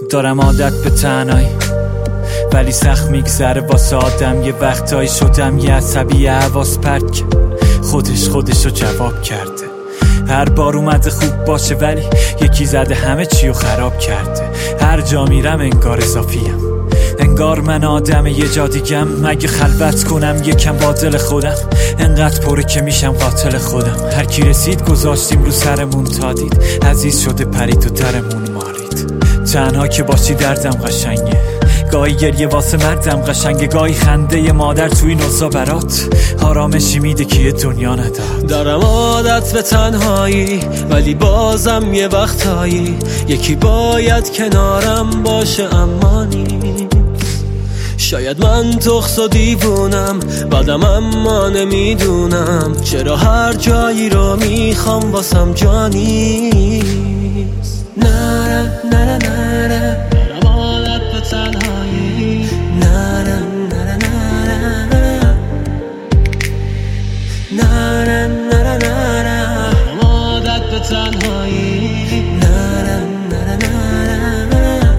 دارم عادت به تنهایی ولی سخت میگذره واسه آدم. یه وقتایی شدم یه عصبی حواس پرت که خودشو جواب کرده. هر بار اومده خوب باشه ولی یکی زده همه چیو خراب کرده. هر جا میرم انگار اضافیم، انگار من آدم یه جا دیگم. مگه خلوت کنم یکم با دل خودم، انقدر پره که میشم قاتل خودم. هر کی رسید گذاشتیم رو سرمون تا دید عزیز شده پرید و درمون مالید. تنها که باشی دردم قشنگه، گاهی گریه واسه مردم قشنگه، گاهی خنده مادر توی نوزا برات آرامشی میده که یه دنیا نداد. دارم عادت به تنهایی ولی بازم یه وقتایی یکی باید کنارم باشه. اما نیست، شاید من تخص و دیوونم بعدم اما نمیدونم چرا هر جایی رو میخوام واسم جانیست. نه نه نه نه دارم عادت به تنهایی. نه نه نه نه نه نه نه نه نه عادت به تنهایی. نه نه نه نه.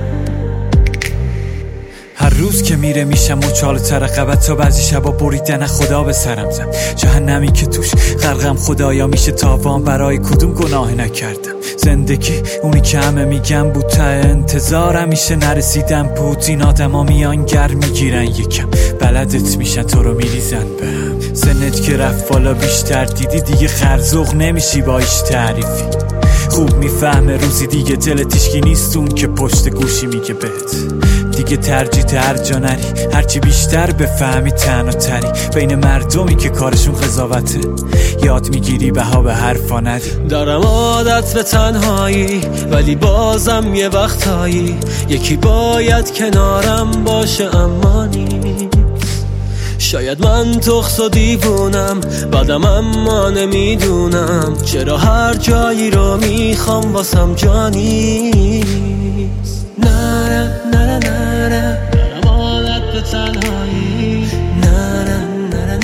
هر روز که میره میشم مچاله تر رقبت تا بعضی شبا بریدن خدا به سرم زد. جهنمی که توش غرقم خدایا میشه تاوان برای کدوم گناه نکردم. زندگی اونی که همه میگم بود تا انتظارم میشه نرسیدم بود. این آدم ها میان گر میگیرن یکم بلدت میشن تو رو میریزن به هم. سنت که رفت بالا بیشتر دیدی دیگه خرزوق نمیشی با ایش تعریفی. خوب میفهمه روزی دیگه دل تیشکی نیست اون که پشت گوشی میگه بهت دیگه ترجیح هر جا نری. هرچی بیشتر بفهمی تنها تری بین مردمی که کارشون قضاوته یاد میگیری بها به حرفا ندی. دارم عادت به تنهایی ولی بازم یه وقتایی یکی باید کنارم باشه. اما نیست، شاید من تخص و دیوونم بعدم اما نمیدونم چرا هر جایی رو میخوام واسم جانیست. نه نه نه نه دارم عادت به تنهایی. نه نه نه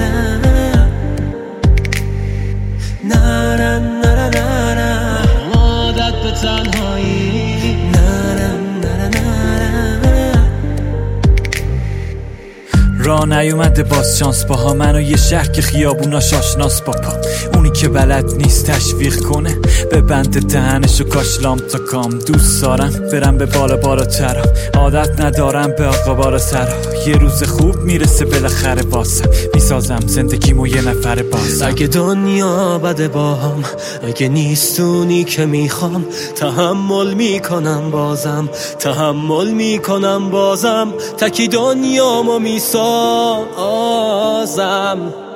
نه نه نه نه نه نه عادت به تنهایی. نه نه نه نه نه. راه نیومده باز شانس باها منو یه شهر که خیابوناش آشناس با پا. اونی که بلد نیست تشویق کنه به بند دهنشو کاش لام تا کام. دوست دارم برم به بالا بالاتر، عادت ندارم به آقا بالا سر. یه روز خوب میرسه بالاخره واسم میسازم زندگیمو یه نفر بازم. اگه دنیا بده باهم، اگه نیستونی که میخوام تحمل میکنم بازم، تحمل میکنم بازم. تکی دنیامو میسازم.